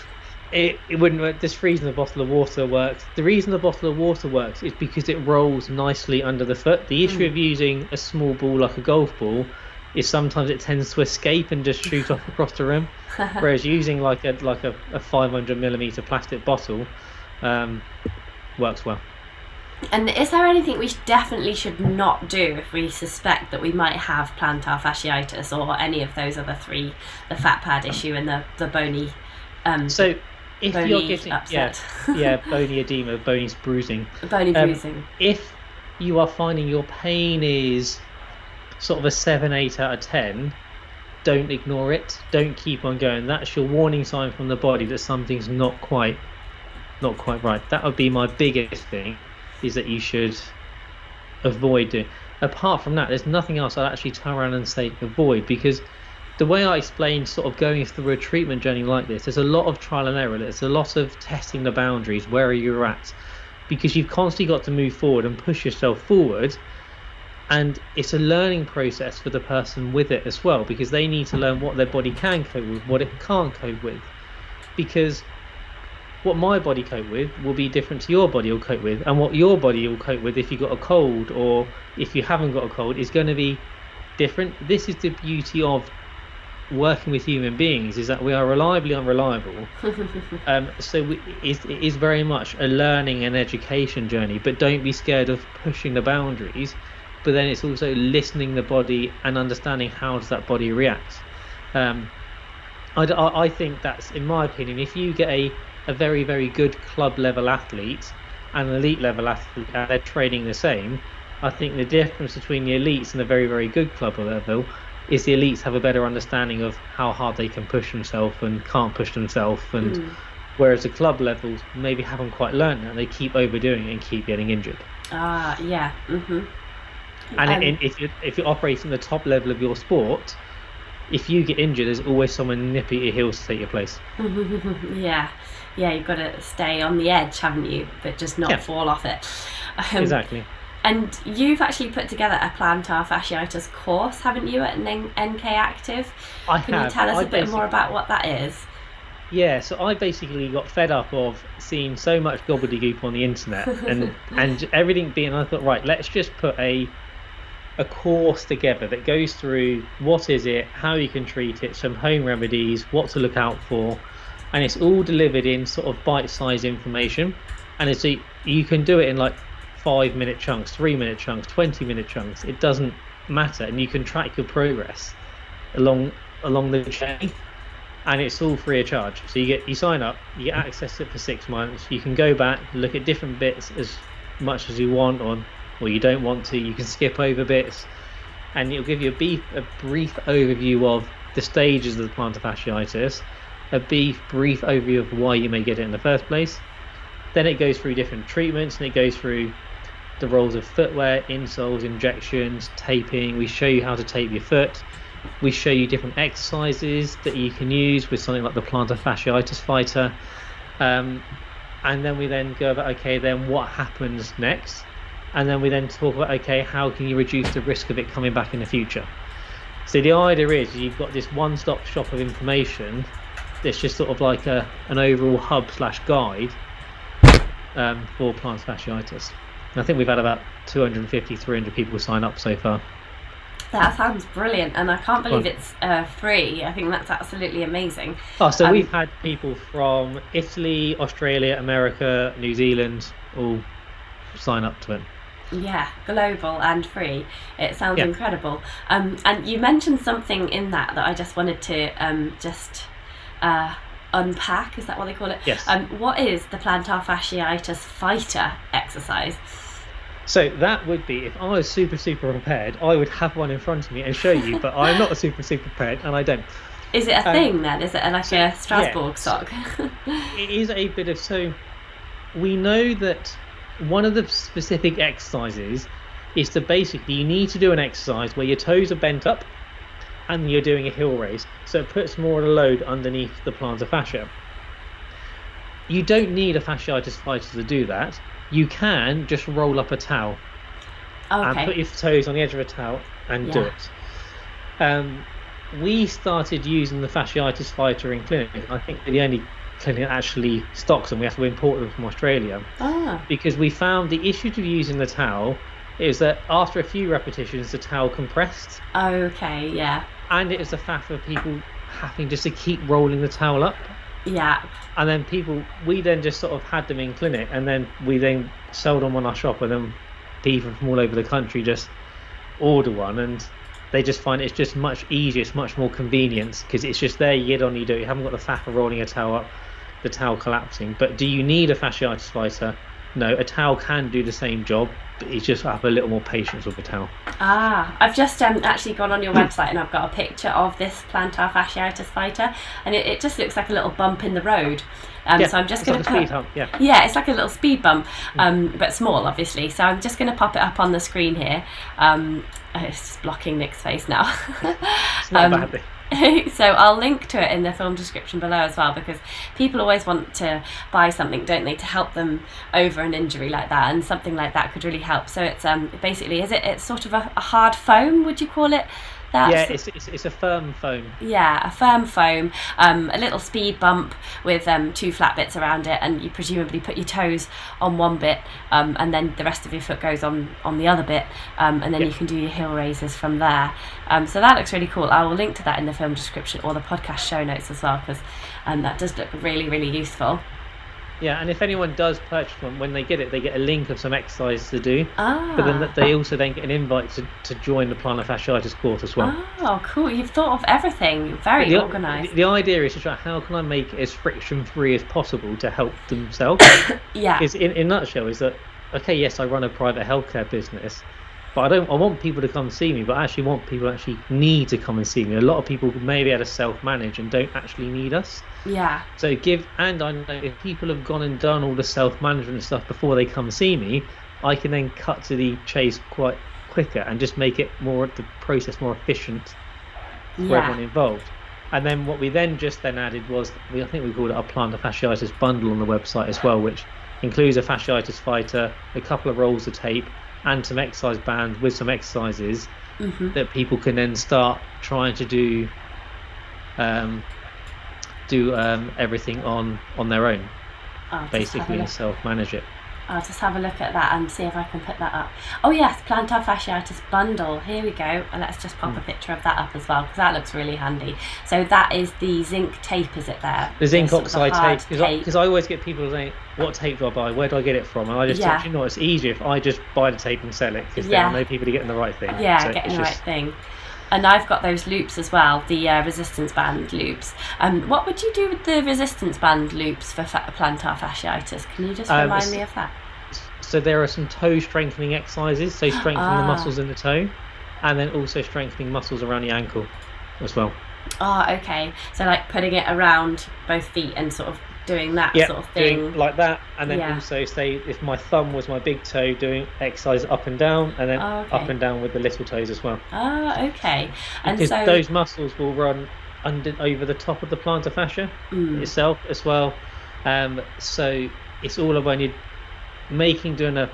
B: It, it wouldn't work. This reason the bottle of water works. The reason the bottle of water works is because it rolls nicely under the foot. The issue mm. of using a small ball like a golf ball is sometimes it tends to escape and just shoot off across the rim. Whereas using like a like a, a five hundred millimeter plastic bottle um, works well.
A: And is there anything we definitely should not do if we suspect that we might have plantar fasciitis or any of those other three, the fat pad issue and the the bony? Um,
B: so. If
A: bony
B: you're getting
A: upset.
B: yeah, yeah bony edema, bony bruising,
A: bony
B: um,
A: bruising.
B: If you are finding your pain is sort of a seven, eight out of ten, don't ignore it. Don't keep on going. That's your warning sign from the body that something's not quite, not quite right. That would be my biggest thing, is that you should avoid doing. Apart from that, there's nothing else I'd actually turn around and say avoid, because the way I explain sort of going through a treatment journey like this, there's a lot of trial and error. There's a lot of testing the boundaries, where you're at, because you've constantly got to move forward and push yourself forward. And it's a learning process for the person with it as well, because they need to learn what their body can cope with, what it can't cope with. Because what my body cope with will be different to your body will cope with, and what your body will cope with if you've got a cold or if you haven't got a cold is going to be different. This is the beauty of working with human beings, is that we are reliably unreliable. um, so we, it, it is very much a learning and education journey, but don't be scared of pushing the boundaries. But then it's also listening the body and understanding how does that body react. Um, I, I think that's, in my opinion, if you get a, a very, very good club level athlete and an elite level athlete and they're training the same, I think the difference between the elites and the very, very good club level is the elites have a better understanding of how hard they can push themselves and can't push themselves, and mm. whereas the club levels maybe haven't quite learned that, they keep overdoing it and keep getting injured.
A: Ah, uh, yeah. Mm-hmm.
B: And um, in, if, you're, if you're operating the top level of your sport, if you get injured, there's always someone nippy at your heels to take your place.
A: yeah, yeah, you've got to stay on the edge, haven't you? But just not yeah. fall off it. Um,
B: exactly.
A: And you've actually put together a plantar fasciitis course, haven't you, at N K Active?
B: I
A: Can
B: have.
A: you tell us
B: I
A: a bit more about what that is?
B: Yeah, so I basically got fed up of seeing so much gobbledygook on the internet and and everything being, I thought, right, let's just put a a course together that goes through what is it, how you can treat it, some home remedies, what to look out for, and it's all delivered in sort of bite-sized information, and it's a, you can do it in like five minute chunks, three minute chunks, twenty minute chunks. It doesn't matter, and you can track your progress along along the journey, and it's all free of charge. So you get you sign up, you get access to it for six months. You can go back, look at different bits as much as you want, or or you don't want to. You can skip over bits, and it'll give you a brief a brief overview of the stages of the plantar fasciitis, a brief brief overview of why you may get it in the first place. Then it goes through different treatments, and it goes through the roles of footwear, insoles, injections, taping. We show you how to tape your foot. We show you different exercises that you can use with something like the plantar fasciitis fighter. Um, and then we then go about, okay, then what happens next? And then we then talk about, okay, how can you reduce the risk of it coming back in the future? So the idea is you've got this one-stop shop of information that's just sort of like a an overall hub slash guide um, for plantar fasciitis. I think we've had about two hundred fifty, three hundred people sign up so far.
A: That sounds brilliant, and I can't believe well, it's uh, free. I think that's absolutely amazing.
B: Oh, so um, we've had people from Italy, Australia, America, New Zealand all sign up to it.
A: Yeah, global and free. It sounds
B: yeah.
A: incredible. Um, and you mentioned something in that that I just wanted to um, just uh, unpack. Is that what they call it?
B: Yes.
A: Um, what is the plantar fasciitis fighter exercise?
B: So that would be, if I was super, super prepared, I would have one in front of me and show you, but I'm not super, super prepared, and I don't.
A: Is it a um, thing then? Is it a, like so, a Strasbourg
B: yeah,
A: sock?
B: So it is a bit of, so we know that one of the specific exercises is to basically, you need to do an exercise where your toes are bent up and you're doing a heel raise. So it puts more of a load underneath the plantar fascia. You don't need a fasciitis fighter to do that. You can just roll up a towel
A: okay.
B: and put your toes on the edge of a towel and yeah. do it. Um, we started using the fasciitis fighter in clinic. I think we're the only clinic that actually stocks them. We have to import them from Australia.
A: Ah.
B: Because we found the issue of using the towel is that after a few repetitions, the towel compressed.
A: Okay, yeah.
B: And it is the fact of people having just to keep rolling the towel up.
A: Yeah.
B: And then people, we then just sort of had them in clinic, and then we then sold them on our shop, and then people from all over the country just order one, and they just find it's just much easier, it's much more convenient, because it's just there, you get on, you do it. You haven't got the faff of rolling a towel up, the towel collapsing. But do you need a fasciitis fighter? No, a towel can do the same job, but you just have a little more patience with the towel.
A: Ah, I've just um, actually gone on your website and I've got a picture of this plantar fasciitis fighter, and it, it just looks like a little bump in the road. Um,
B: yeah,
A: so I'm just
B: it's
A: going
B: like
A: to
B: a
A: put,
B: speed hump, yeah.
A: yeah, it's like a little speed bump, um, but small, obviously. So I'm just going to pop it up on the screen here. Um, it's just blocking Nick's face now.
B: It's not
A: um,
B: a bad thing.
A: So I'll link to it in the film description below as well, because people always want to buy something, don't they, to help them over an injury like that, and something like that could really help. So it's um basically, is it it's sort of a, a hard foam, would you call it? That's,
B: yeah, it's, it's it's a firm foam.
A: Yeah, a firm foam, um, a little speed bump with um, two flat bits around it, and you presumably put your toes on one bit, um, and then the rest of your foot goes on, on the other bit, um, and then
B: yeah.
A: you can do your heel raises from there. Um, so that looks really cool. I will link to that in the film description or the podcast show notes as well, because um, that does look really, really useful.
B: Yeah, and if anyone does purchase one, when they get it, they get a link of some exercises to do.
A: Ah.
B: But then they also then get an invite to, to join the plantar fasciitis course as well.
A: Oh, cool. You've thought of everything. Very
B: the,
A: organised.
B: The, the idea is to try, how can I make it as friction-free as possible to help themselves?
A: Yeah.
B: Is in, in a nutshell, is that, okay, yes, I run a private healthcare business, but I don't. I want people to come see me, but I actually want people to actually need to come and see me. A lot of people may be able to self-manage and don't actually need us.
A: Yeah.
B: So give, and I know if people have gone and done all the self-management stuff before they come see me, I can then cut to the chase quite quicker and just make it more, the process more efficient for
A: Yeah.
B: everyone involved. And then what we then just then added was, we I think we called it a plantar fasciitis bundle on the website as well, which includes a fasciitis fighter, a couple of rolls of tape, and some exercise bands with some exercises
A: Mm-hmm.
B: that people can then start trying to do um, do um, everything on, on their own,
A: I'll just have a
B: basically,
A: look.
B: self-manage it.
A: I'll just have a look at that and see if I can put that up. Oh yes, plantar fasciitis bundle. Here we go. And let's just pop
B: Mm.
A: a picture of that up as well, because that looks really handy. So that is the zinc tape, is it there?
B: The zinc
A: sort of the
B: oxide
A: hard
B: tape, because I, I always get people saying, what tape do I buy? Where do I get it from? And I just
A: Yeah.
B: think, you know, it's easier if I just buy the tape and sell it, because
A: Yeah.
B: then I know people are getting the right thing.
A: Yeah,
B: So
A: getting
B: it's
A: the
B: just-
A: right thing. And I've got those loops as well, the uh, resistance band loops. Um, what would you do with the resistance band loops for fa- plantar fasciitis? Can you just
B: Um,
A: remind
B: s-
A: me of that?
B: So there are some toe strengthening exercises, so strengthening
A: Ah.
B: the muscles in the toe, and then also strengthening muscles around the ankle as well.
A: Oh, okay. So like putting it around both feet and sort of doing that
B: Yeah,
A: sort of thing.
B: doing like that, and then
A: Yeah.
B: also say if my thumb was my big toe, doing exercise up and down, and then
A: Oh, okay.
B: up and down with the little toes as well.
A: Oh, okay. And
B: Because
A: so
B: those muscles will run under over the top of the plantar fascia
A: Mm.
B: itself as well. Um, so it's all about you making doing a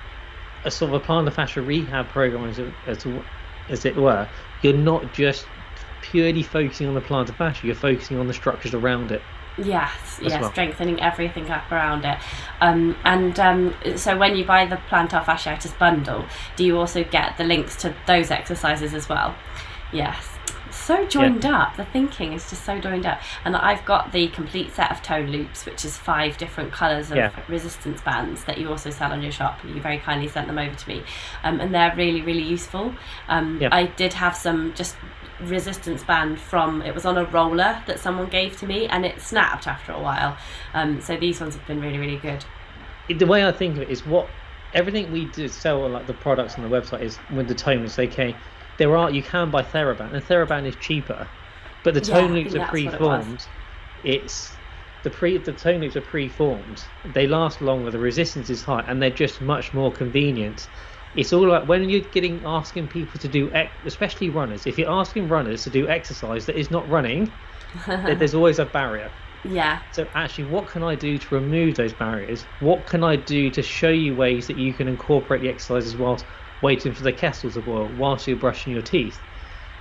B: a sort of a plantar fascia rehab program as it, as, as it were. You're not just purely focusing on the plantar fascia, you're focusing on the structures around it.
A: Yes,
B: as
A: yeah,
B: well.
A: strengthening everything up around it. Um, and um, so when you buy the plantar fasciitis bundle, do you also get the links to those exercises as well? Yes. So joined up. The thinking is just so joined up. And I've got the complete set of toe loops, which is five different colours of
B: Yeah.
A: resistance bands that you also sell on your shop. You very kindly sent them over to me. Um, and they're really, really useful. Um,
B: Yeah.
A: I did have some just resistance band from, it was on a roller that someone gave to me, and it snapped after a while. Um, so these ones have been really, really good.
B: The way I think of it is what everything we do sell on like the products on the website is with the tone loops. Okay, there are you can buy TheraBand, and TheraBand is cheaper, but the
A: Yeah,
B: tone
A: I
B: loops
A: think
B: are
A: that's what it was.
B: pre-formed. It's the pre the tone loops are pre-formed. They last longer. The resistance is high, and they're just much more convenient. It's all like when you're getting asking people to do, ex- especially runners. If you're asking runners to do exercise that is not running, there- there's always a barrier.
A: Yeah,
B: So actually, what can I do to remove those barriers? What can I do to show you ways that you can incorporate the exercises whilst waiting for the kettles to boil, whilst you're brushing your teeth?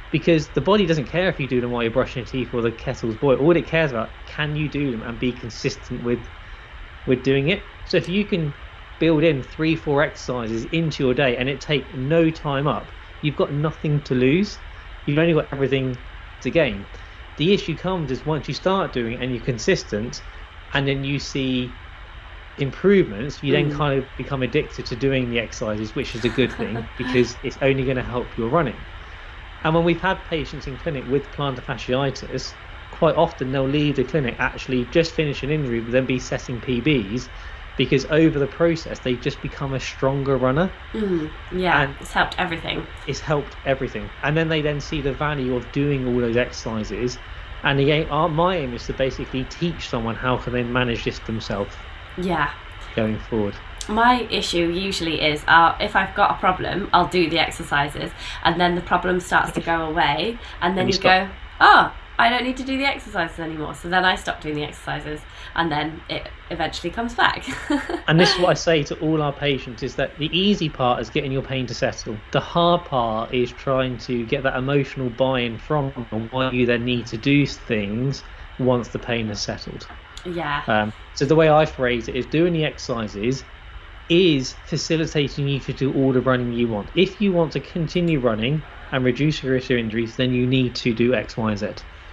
B: because the body doesn't care if you do them while you're brushing your teeth or the kettle's boiling. All it cares about, can you do them and be consistent with with doing it. So if you can build in three, four exercises into your day and it take no time up, you've got nothing to lose. You've only got everything to gain. The issue comes is once you start doing it and you're consistent, and then you see improvements, you then
A: Mm.
B: kind of become addicted to doing the exercises, which is a good thing because it's only going to help your running. And when we've had patients in clinic with plantar fasciitis, quite often they'll leave the clinic actually just finish an injury but then be setting P Bs, because over the process they just become a stronger runner.
A: Mm. Yeah,
B: And-
A: it's helped everything.
B: It's helped everything, and then they then see the value of doing all those exercises. And the aim, our, my aim is to basically teach someone how can they manage this themselves
A: Yeah.
B: going forward.
A: My issue usually is uh, if I've got a problem, I'll do the exercises, and then the problem starts to go away, and then
B: And you
A: you,
B: stop.
A: go, oh, I don't need to do the exercises anymore. So then I stop doing the exercises, and then it eventually comes back.
B: And this is what I say to all our patients, is that the easy part is getting your pain to settle. The hard part is trying to get that emotional buy-in from them, why you then need to do things once the pain has settled.
A: Yeah.
B: Um, so the way I phrase it is doing the exercises is facilitating you to do all the running you want. If you want to continue running and reduce your risk of injuries, then you need to do X, Y, and Z.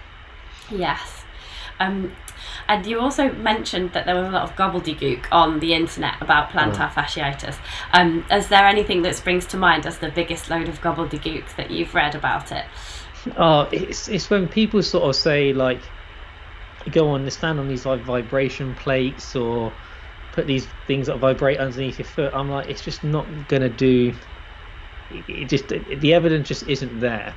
A: Yes. Um, and you also mentioned that there was a lot of gobbledygook on the internet about plantar fasciitis. Um, is there anything that springs to mind as the biggest load of gobbledygook that you've read about it?
B: Oh, it's it's when people sort of say, like, go on, they stand on these like vibration plates or put these things that vibrate underneath your foot. I'm like, it's just not gonna do. It, it just the evidence just isn't there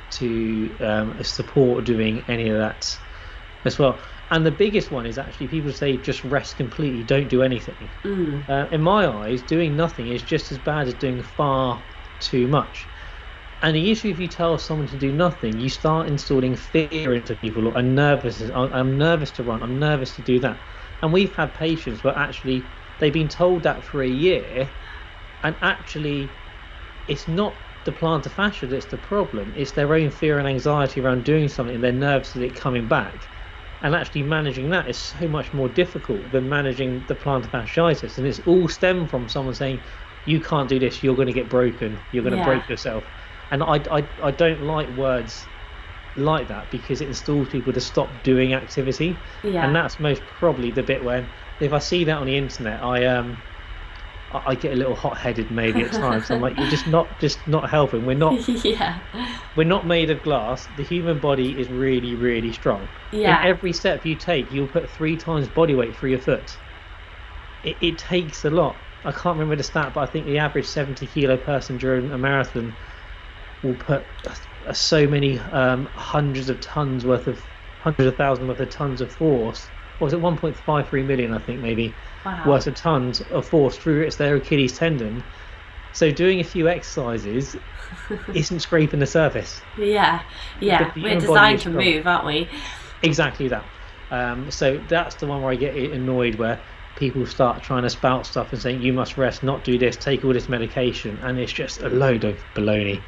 B: to um, support doing any of that as well. And the biggest one is actually people say just rest completely, don't do anything.
A: Mm.
B: Uh, in my eyes, doing nothing is just as bad as doing far too much. And the issue, if you tell someone to do nothing, you start installing fear into people. I'm nervous. I'm nervous to run. I'm nervous to do that. And we've had patients where actually they've been told that for a year, and actually it's not the plantar fascia that's the problem. It's their own fear and anxiety around doing something, and they're nervous of it coming back. And actually managing that is so much more difficult than managing the plantar fasciitis. And it's all stemmed from someone saying, you can't do this, you're going to get broken, you're going to
A: Yeah.
B: break yourself. And I, I, I don't like words like that, because it installs people to stop doing activity.
A: Yeah.
B: And that's most probably the bit when, if I see that on the internet, I um I, I get a little hot-headed maybe at times. I'm like, you're just not just not helping. We're not
A: yeah.
B: we're not made of glass. The human body is really, really strong.
A: Yeah.
B: In every step you take, you'll put three times body weight through your foot. It, it takes a lot. I can't remember the stat, but I think the average seventy kilo person during a marathon will put uh, so many um, hundreds of tons worth of hundreds of thousands worth of tons of force. Or was it one point five three million? I think maybe
A: Wow.
B: worth of tons of force through it's their Achilles tendon. So doing a few exercises isn't scraping the surface.
A: Yeah. Yeah.
B: The
A: We're
B: human body
A: designed
B: is
A: to
B: strong.
A: move, aren't we?
B: Exactly that. Um, so that's the one where I get annoyed, where people start trying to spout stuff and saying you must rest, not do this, take all this medication, and it's just a load of baloney.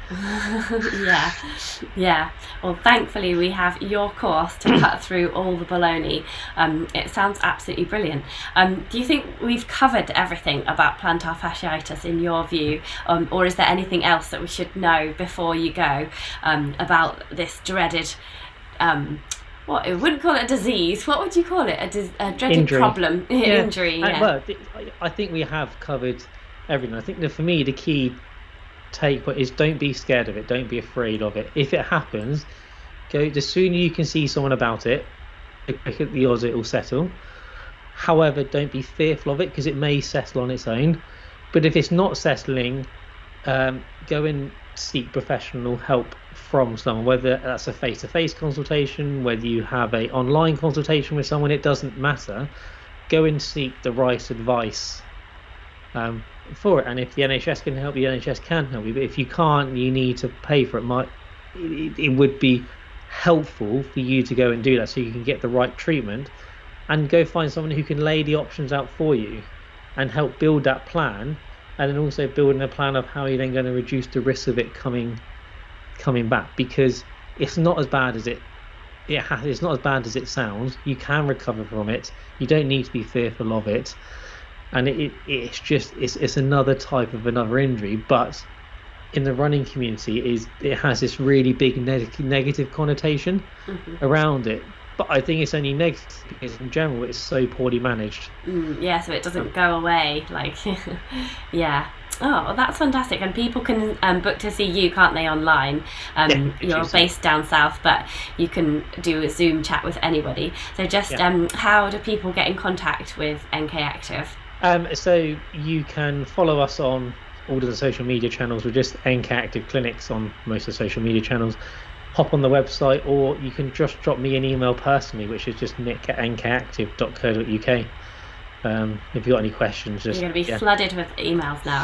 A: yeah, yeah. Well, thankfully we have your course to cut through all the baloney. Um, it sounds absolutely brilliant. Um, do you think we've covered everything about plantar fasciitis in your view, um, or is there anything else that we should know before you go um, about this dreaded? Um, What, I wouldn't call it a disease. What would you call it? A, dis- a dreaded
B: Injury.
A: problem,
B: Yeah.
A: injury.
B: Uh,
A: Yeah.
B: well, th- I- I think we have covered everything. I think that for me the key take point is don't be scared of it. Don't be afraid of it. If it happens, go. The sooner you can see someone about it, the quicker the odds it will settle. However, don't be fearful of it, because it may settle on its own. But if it's not settling, um, go and seek professional help from someone, whether that's a face-to-face consultation, whether you have a online consultation with someone, it doesn't matter. Go and seek the right advice um, for it. And if the N H S can help you, the N H S can help you. But if you can't, you need to pay for it. Might it, it would be helpful for you to go and do that, so you can get the right treatment, and go find someone who can lay the options out for you and help build that plan, and then also building a plan of how you're then going to reduce the risk of it coming coming back, because it's not as bad as it it has. It's not as bad as it sounds. You can recover from it. You don't need to be fearful of it. And it, it it's just it's it's another type of another injury, but in the running community, it is it has this really big neg- negative connotation mm-hmm. around it. But I think it's only negative because in general it's so poorly managed.
A: Mm, yeah, so it doesn't go away. Like, yeah. Oh, well, that's fantastic. And people can um, book to see you, can't they, online? Um, yeah, you're based down south, but you can do a Zoom chat with anybody. So just yeah. um, how do people get in contact with N K Active?
B: Um, so you can follow us on all of the social media channels. We're just N K Active Clinics on most of the social media channels. Hop on the website, or you can just drop me an email personally, which is just nick at n k active dot co dot u k. Um, if you've got any questions, just,
A: you're going to be
B: yeah.
A: flooded with emails now.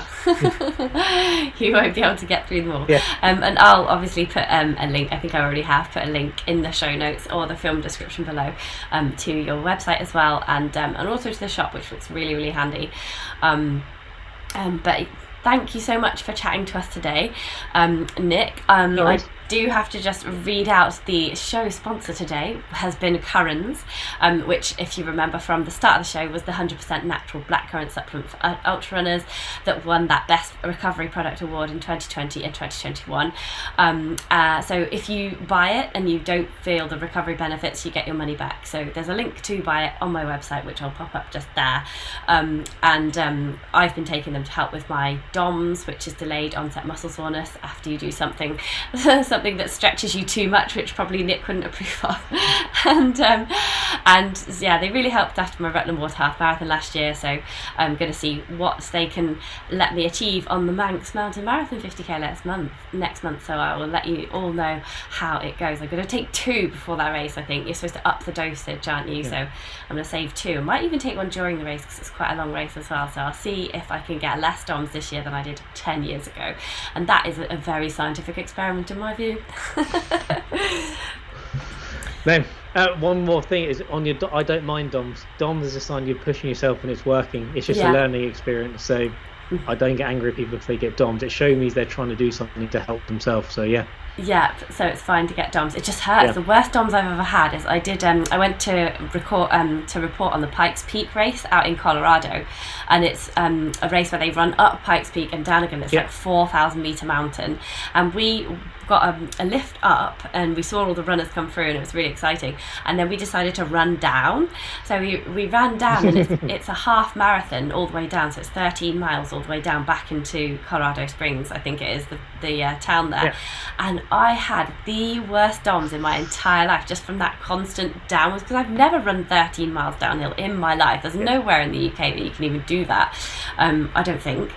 A: You won't be able to get through them all.
B: Yeah.
A: Um, and I'll obviously put um, a link, I think I already have put a link in the show notes or the film description below um, to your website as well, and um, and also to the shop, which looks really, really handy. Um, um, but thank you so much for chatting to us today, um, Nick. Um,
B: no
A: I do have to just read out the show sponsor today has been Currans, um, which, if you remember from the start of the show, was the one hundred percent natural blackcurrant supplement for uh, ultra runners that won that Best Recovery Product Award in twenty twenty and twenty twenty-one. Um, uh, so if you buy it and you don't feel the recovery benefits, you get your money back. So there's a link to buy it on my website, which I'll pop up just there. Um, and um, I've been taking them to help with my D O M S, which is delayed onset muscle soreness after you do something something that stretches you too much, which probably Nick wouldn't approve of. and um, and yeah, they really helped after my Rutland Water Half Marathon last year. So I'm going to see what they can let me achieve on the Manx Mountain Marathon fifty K next month. Next month, so I will let you all know how it goes. I'm going to take two before that race. I think you're supposed to up the dosage, aren't you? Yeah. So I'm going to save two. I might even take one during the race because it's quite a long race as well. So I'll see if I can get less D O M S this year than I did ten years ago, and that is a very scientific experiment in my view.
B: Then uh, one more thing is on your do- I don't mind D O M S. D O M S is a sign you're pushing yourself and it's working. It's just yeah. a learning experience, so I don't get angry at people if they get D O M S. It shows me they're trying to do something to help themselves, so yeah.
A: Yeah, so it's fine to get D O M S. It just hurts. Yeah. The worst D O M S I've ever had is I did. Um, I went to record um, to report on the Pikes Peak race out in Colorado, and it's um, a race where they run up Pikes Peak and down again. It's yeah. like four thousand meter mountain, and we got a, a lift up, and we saw all the runners come through, and it was really exciting. And then we decided to run down. So we we ran down, and it's, it's a half marathon all the way down. So it's thirteen miles all the way down back into Colorado Springs, I think it is the the uh, town there, yeah. and I had the worst D O M S in my entire life just from that constant downwards, because I've never run thirteen miles downhill in my life. There's nowhere in the U K that you can even do that, um, I don't think.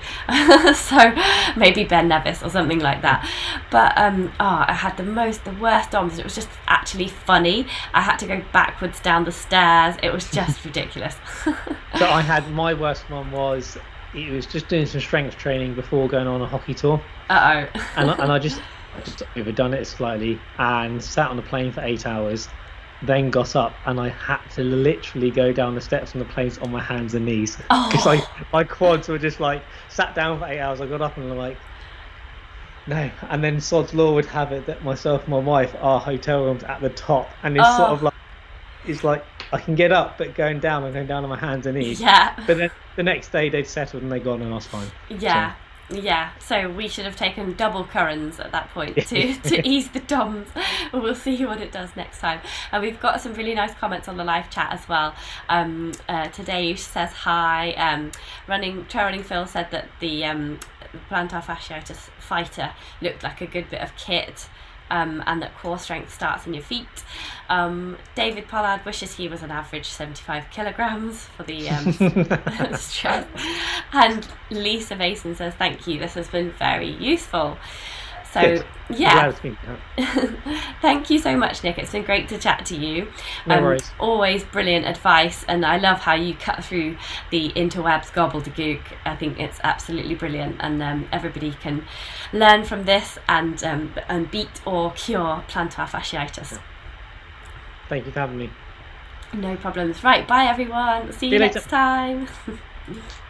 A: So maybe Ben Nevis or something like that. But um, oh, I had the most, the worst D O M S. It was just actually funny. I had to go backwards down the stairs. It was just ridiculous.
B: So I had, my worst one was, it was just doing some strength training before going on a hockey tour.
A: Uh oh.
B: and, I, and I just, I just overdone it slightly and sat on the plane for eight hours. Then got up and I had to literally go down the steps on the planes on my hands and knees because oh. I my quads were just like, sat down for eight hours. I got up and I'm like, no. And then sod's law would have it that myself and my wife, our hotel room's at the top, and it's oh. sort of like, it's like I can get up, but going down and going down on my hands and knees.
A: Yeah.
B: But then the next day they'd settled and they gone and I was fine.
A: Yeah. So. Yeah, so we should have taken double Currans at that point to, to ease the D O M S. We'll see what it does next time. And we've got some really nice comments on the live chat as well. Um, uh, today says hi. Um, running, trail running Phil said that the um, plantar fasciitis fighter looked like a good bit of kit. Um, and that core strength starts in your feet. Um, David Pollard wishes he was an average seventy-five kilograms for the um, stress. And Lisa Mason says, thank you, this has been very useful. So, Good. yeah. Thank you so much, Nick. It's been great to chat to you.
B: No um, worries.
A: Always brilliant advice, and I love how you cut through the interwebs gobbledygook. I think it's absolutely brilliant, and um, everybody can learn from this and um, and beat or cure plantar fasciitis.
B: Thank you for having me.
A: No problems. Right, bye everyone. See, See you, you next time.